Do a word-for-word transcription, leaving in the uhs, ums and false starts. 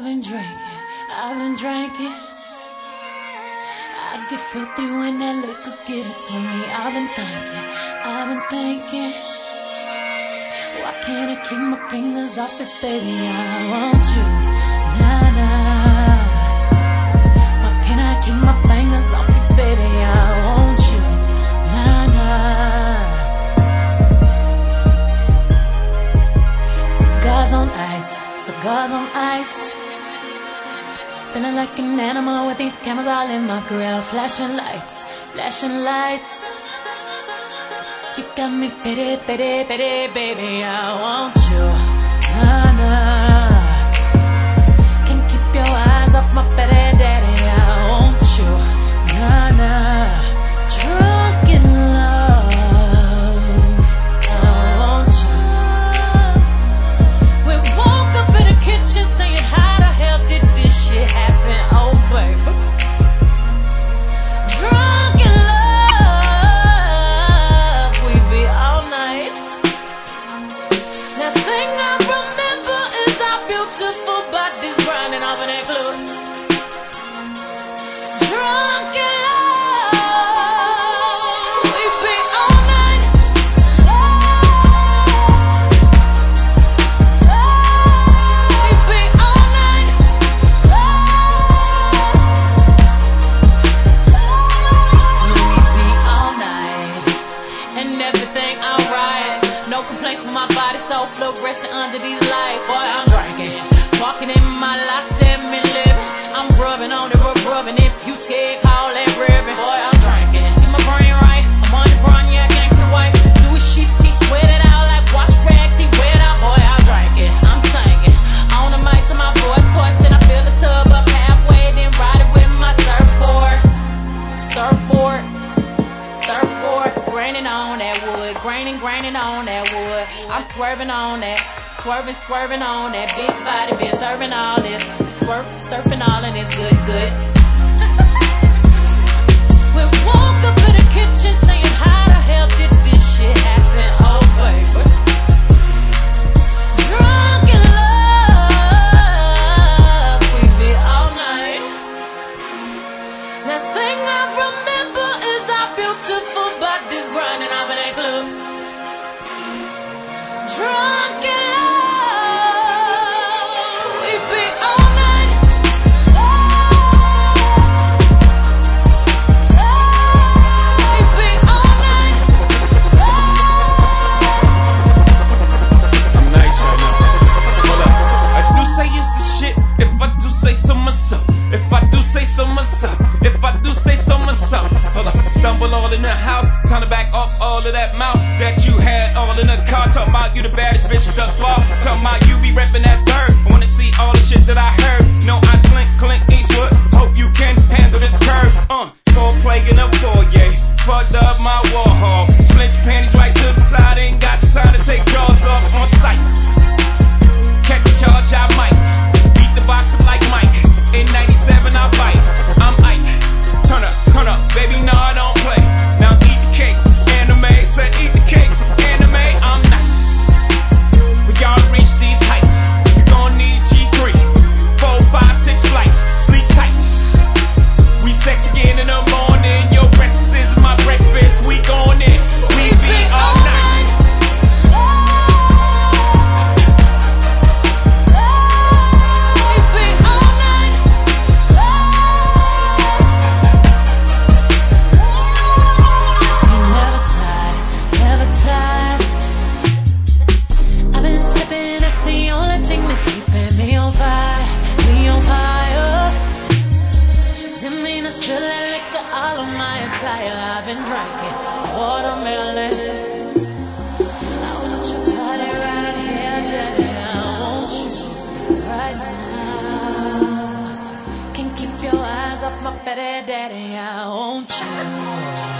I've been drinking, I've been drinking. I get filthy when that liquor get it to me. I've been thinking, I've been thinking. Why can't I keep my fingers off it, baby? I want you, nah, nah. Why can't I keep my fingers off it, baby? I want you, nah, nah. Cigars on ice, cigars on ice. Feeling like an animal with these cameras all in my grill. Flashing lights, flashing lights. You got me pity, pity, pity, baby. I want you, nah, nah. Can't keep your eyes off my pity, daddy. I want you, nah, nah. Drunk in love, I want you. We woke up in the kitchen saying, how the hell did this shit happen? Oh, baby. Drunk in love, we be all night. Last thing I remember is our beautiful bodies grinding off in that club. Drunk in love, we be all night. Love, we be all night. We be all night. And everything alright. No complaints with my body, so fluorescent under these lights. Boy, I'm drinking, walking in my life, seven living. I'm rubbing on it, rub rubbing. If you scared, call that ribbon. Boy, I'm drinking, get my brain right. I'm on the run, yeah, gangsta wife. Do his shit, he sweat it out like wash rags, he wet out. Boy, I'm drinking, I'm singing. On the mic to my boy toys, then I fill the tub up halfway, then ride it with my surfboard. Surfboard. Surfboard, graining on that wood, graining, graining on that wood. I'm swerving on that, swerving, swerving on that big body, been serving all this, swerve, surfing all and it's good, good. We woke up in the kitchen saying, how the hell did this shit happen? Oh, baby. Drunk in love, we be all night. Last thing I remember is our beautiful bodies grinding off in that club. Drunk in love, we be all night. Love, we be all night. I'm nice right now. Hold up. I do say it's the shit. If I do say so myself. If I do say so myself. If I do say so myself. Hold up. Stumble all in the house. Time to back off all of that mouth that you had all in the car. Talking about you the baddest bitch thus far. Talking about you be reppin' that bird. I wanna see all the shit that I heard. No, I slink, Clint Eastwood. Hope you can handle this curve. Uh, cold plague in the foyer. Fucked up my Warhol. Slint your panties right to the side. Ain't got the time to take jaws off on sight. Catch a charge, I might. Beat the box up like Mike. In ninety-seven, I bite. I'm Ike. Turn up, turn up, baby, no, I don't play. Now eat the cake, anime. Said eat the cake, anime. I'm nice. For y'all to reach these heights, you gon' need G three, four, five, six flights, sleep tight. We sex again in the morning. Your breakfast is my breakfast. We gon' in, we be all night. I've been drinking watermelon. I want your body right here, daddy. I want you right now. Can't keep your eyes off my petty daddy. I want you.